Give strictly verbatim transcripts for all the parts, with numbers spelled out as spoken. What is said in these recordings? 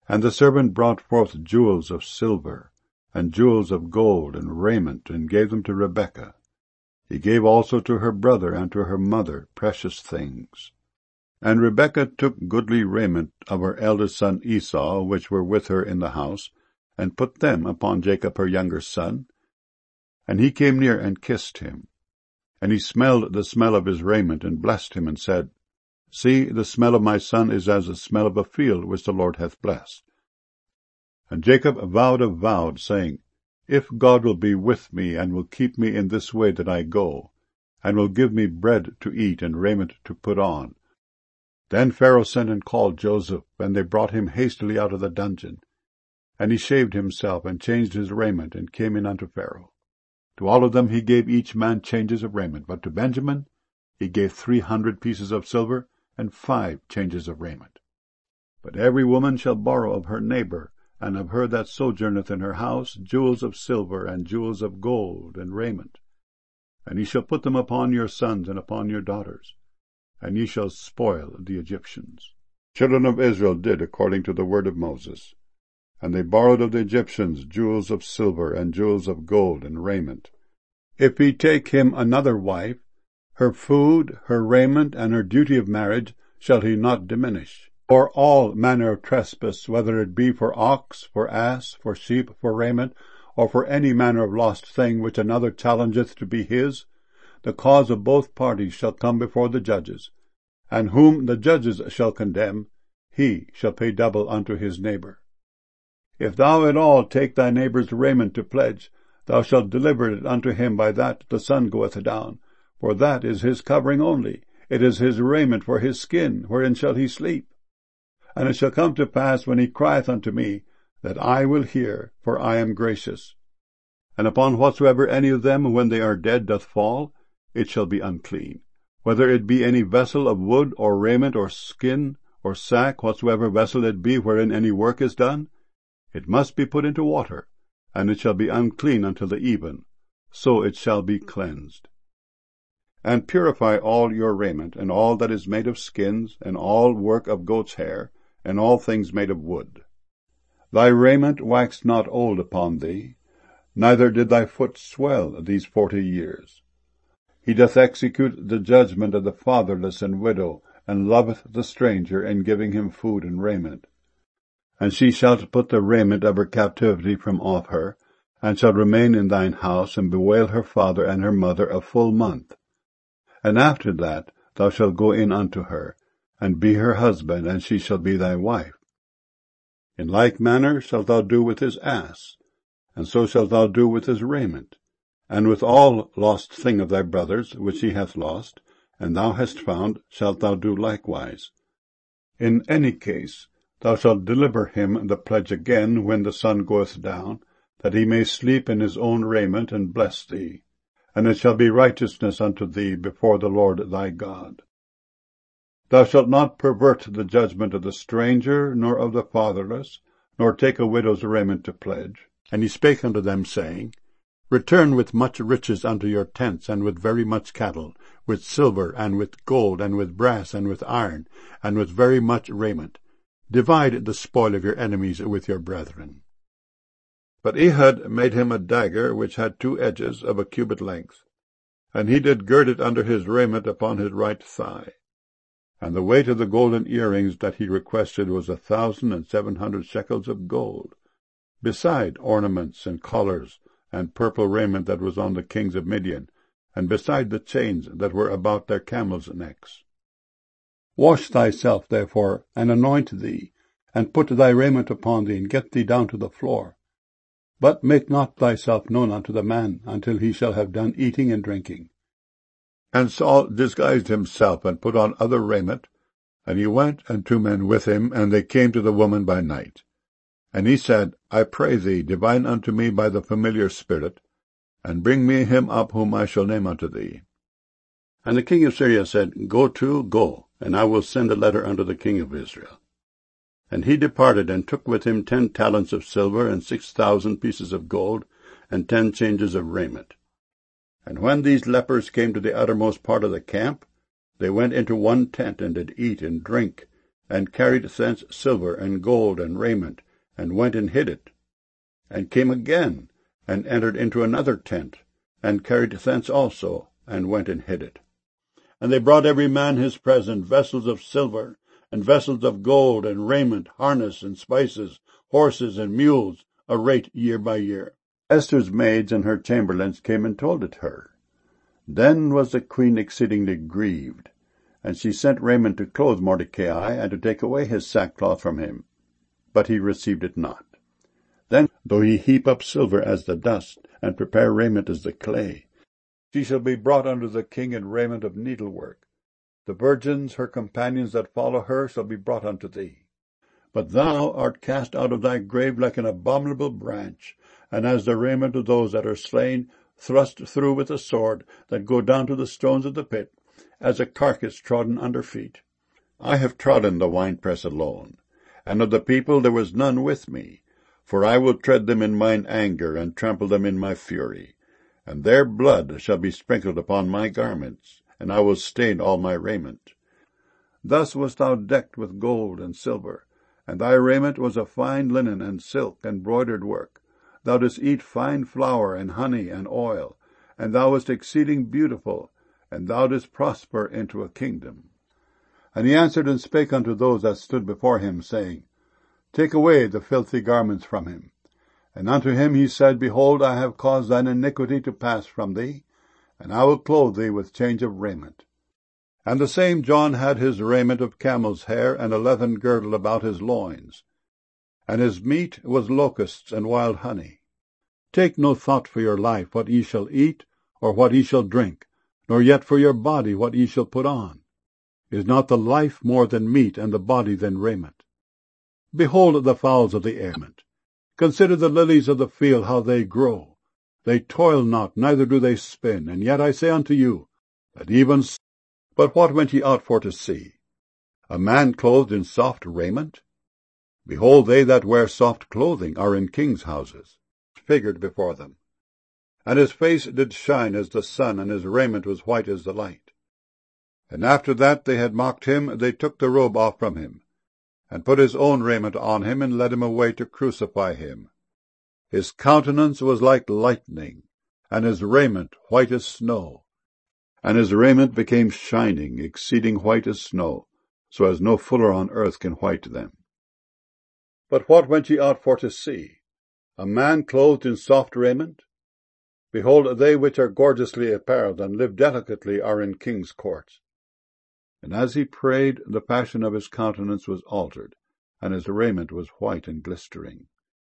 And the servant brought forth jewels of silver, and jewels of gold, and raiment, and gave them to Rebekah. He gave also to her brother and to her mother precious things. And Rebekah took goodly raiment of her eldest son Esau, which were with her in the house, and put them upon Jacob her younger son. And he came near and kissed him. And he smelled the smell of his raiment, and blessed him, and said, See, the smell of my son is as the smell of a field which the Lord hath blessed. And Jacob vowed a vow, saying, If God will be with me, and will keep me in this way that I go, and will give me bread to eat and raiment to put on. Then Pharaoh sent and called Joseph, and they brought him hastily out of the dungeon. And he shaved himself, and changed his raiment, and came in unto Pharaoh. To all of them he gave each man changes of raiment, but to Benjamin he gave three hundred pieces of silver, and five changes of raiment. But every woman shall borrow of her neighbor, and of her that sojourneth in her house, jewels of silver, and jewels of gold, and raiment. And ye shall put them upon your sons and upon your daughters, and ye shall spoil the Egyptians. Children of Israel did according to the word of Moses. And they borrowed of the Egyptians jewels of silver, and jewels of gold, and raiment. If he take him another wife, her food, her raiment, and her duty of marriage shall he not diminish. For all manner of trespass, whether it be for ox, for ass, for sheep, for raiment, or for any manner of lost thing which another challengeth to be his, the cause of both parties shall come before the judges, and whom the judges shall condemn, he shall pay double unto his neighbor. If thou at all take thy neighbor's raiment to pledge, thou shalt deliver it unto him by that the sun goeth down, for that is his covering only, it is his raiment for his skin, wherein shall he sleep. And it shall come to pass, when he crieth unto me, that I will hear, for I am gracious. And upon whatsoever any of them, when they are dead, doth fall, it shall be unclean, whether it be any vessel of wood, or raiment, or skin, or sack, whatsoever vessel it be wherein any work is done, it must be put into water, and it shall be unclean until the even, so it shall be cleansed. And purify all your raiment, and all that is made of skins, and all work of goat's hair, and all things made of wood. Thy raiment waxed not old upon thee, neither did thy foot swell these forty years. He doth execute the judgment of the fatherless and widow, and loveth the stranger, in giving him food and raiment. And she shall put the raiment of her captivity from off her, and shall remain in thine house, and bewail her father and her mother a full month. And after that thou shalt go in unto her, and be her husband, and she shall be thy wife. In like manner shalt thou do with his ass, and so shalt thou do with his raiment, and with all lost thing of thy brother's, which he hath lost, and thou hast found, shalt thou do likewise. In any case thou shalt deliver him the pledge again when the sun goeth down, that he may sleep in his own raiment, and bless thee. And it shall be righteousness unto thee before the Lord thy God. Thou shalt not pervert the judgment of the stranger, nor of the fatherless, nor take a widow's raiment to pledge. And he spake unto them, saying, Return with much riches unto your tents, and with very much cattle, with silver, and with gold, and with brass, and with iron, and with very much raiment. Divide the spoil of your enemies with your brethren. But Ehud made him a dagger which had two edges of a cubit length, and he did gird it under his raiment upon his right thigh. And the weight of the golden earrings that he requested was a thousand and seven hundred shekels of gold, beside ornaments and collars and purple raiment that was on the kings of Midian, and beside the chains that were about their camels' necks. Wash thyself, therefore, and anoint thee, and put thy raiment upon thee, and get thee down to the floor. But make not thyself known unto the man, until he shall have done eating and drinking. And Saul disguised himself, and put on other raiment, and he went, and two men with him, and they came to the woman by night. And he said, I pray thee, divine unto me by the familiar spirit, and bring me him up whom I shall name unto thee. And the king of Syria said, Go to, go, and I will send a letter unto the king of Israel. And he departed, and took with him ten talents of silver, and six thousand pieces of gold, and ten changes of raiment. And when these lepers came to the uttermost part of the camp, they went into one tent, and did eat and drink, and carried thence silver and gold and raiment, and went and hid it, and came again, and entered into another tent, and carried thence also, and went and hid it. And they brought every man his present, vessels of silver, and vessels of gold, and raiment, harness, and spices, horses, and mules, a rate year by year. Esther's maids and her chamberlains came and told it her. Then was the queen exceedingly grieved, and she sent raiment to clothe Mordecai, and to take away his sackcloth from him. But he received it not. Then, though he heap up silver as the dust, and prepare raiment as the clay, she shall be brought unto the king in raiment of needlework. The virgins, her companions that follow her, shall be brought unto thee. But thou art cast out of thy grave like an abominable branch, and as the raiment of those that are slain, thrust through with a sword, that go down to the stones of the pit, as a carcass trodden under feet. I have trodden the winepress alone, and of the people there was none with me. For I will tread them in mine anger, and trample them in my fury. And their blood shall be sprinkled upon my garments, and I will stain all my raiment. Thus wast thou decked with gold and silver, and thy raiment was of fine linen and silk and broidered work. Thou didst eat fine flour and honey and oil, and thou wast exceeding beautiful, and thou didst prosper into a kingdom. And he answered and spake unto those that stood before him, saying, Take away the filthy garments from him. And unto him he said, Behold, I have caused thine iniquity to pass from thee, and I will clothe thee with change of raiment. And the same John had his raiment of camel's hair, and a leathern girdle about his loins. And his meat was locusts and wild honey. Take no thought for your life, what ye shall eat, or what ye shall drink, nor yet for your body, what ye shall put on. Is not the life more than meat, and the body than raiment? Behold the fowls of the air. Consider the lilies of the field, how they grow. They toil not, neither do they spin. And yet I say unto you, that even so. But what went ye out for to see? A man clothed in soft raiment? Behold, they that wear soft clothing are in kings' houses, figured before them. And his face did shine as the sun, and his raiment was white as the light. And after that they had mocked him, they took the robe off from him, and put his own raiment on him, and led him away to crucify him. His countenance was like lightning, and his raiment white as snow. And his raiment became shining, exceeding white as snow, so as no fuller on earth can white them. But what went ye out for to see? A man clothed in soft raiment? Behold, they which are gorgeously apparelled and live delicately are in kings' courts. And as he prayed, the passion of his countenance was altered, and his raiment was white and glistering.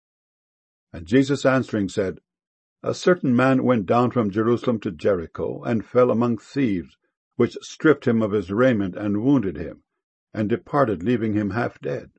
And Jesus answering said, A certain man went down from Jerusalem to Jericho, and fell among thieves, which stripped him of his raiment, and wounded him, and departed, leaving him half dead.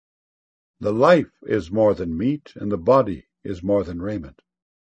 The life is more than meat, and the body is more than raiment.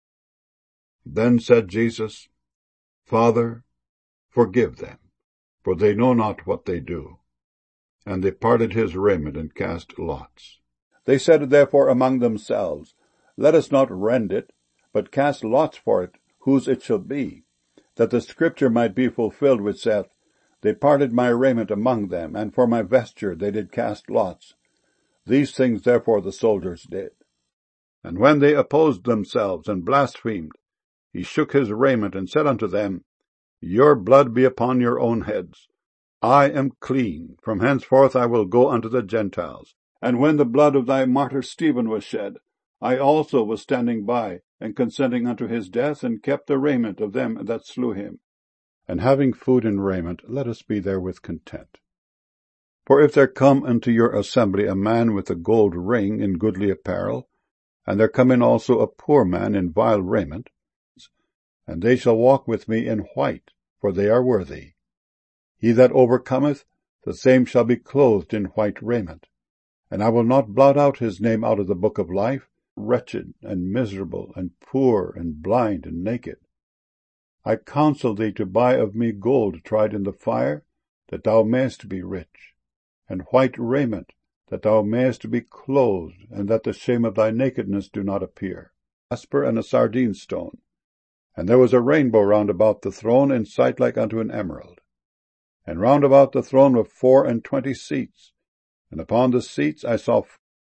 Then said Jesus, Father, forgive them, for they know not what they do. And they parted his raiment, and cast lots. They said therefore among themselves, Let us not rend it, but cast lots for it, whose it shall be, that the scripture might be fulfilled which saith, They parted my raiment among them, and for my vesture they did cast lots. These things therefore the soldiers did. And when they opposed themselves and blasphemed, he shook his raiment, and said unto them, Your blood be upon your own heads. I am clean. From henceforth I will go unto the Gentiles. And when the blood of thy martyr Stephen was shed, I also was standing by, and consenting unto his death, and kept the raiment of them that slew him. And having food and raiment, let us be therewith content. For if there come unto your assembly a man with a gold ring in goodly apparel, and there come in also a poor man in vile raiment, and they shall walk with me in white, for they are worthy. He that overcometh, the same shall be clothed in white raiment. And I will not blot out his name out of the book of life, wretched and miserable and poor and blind and naked. I counsel thee to buy of me gold tried in the fire, that thou mayest be rich, and white raiment, that thou mayest be clothed, and that the shame of thy nakedness do not appear. Jasper and a sardine stone. And there was a rainbow round about the throne, in sight like unto an emerald. And round about the throne were four and twenty seats, And upon the seats I saw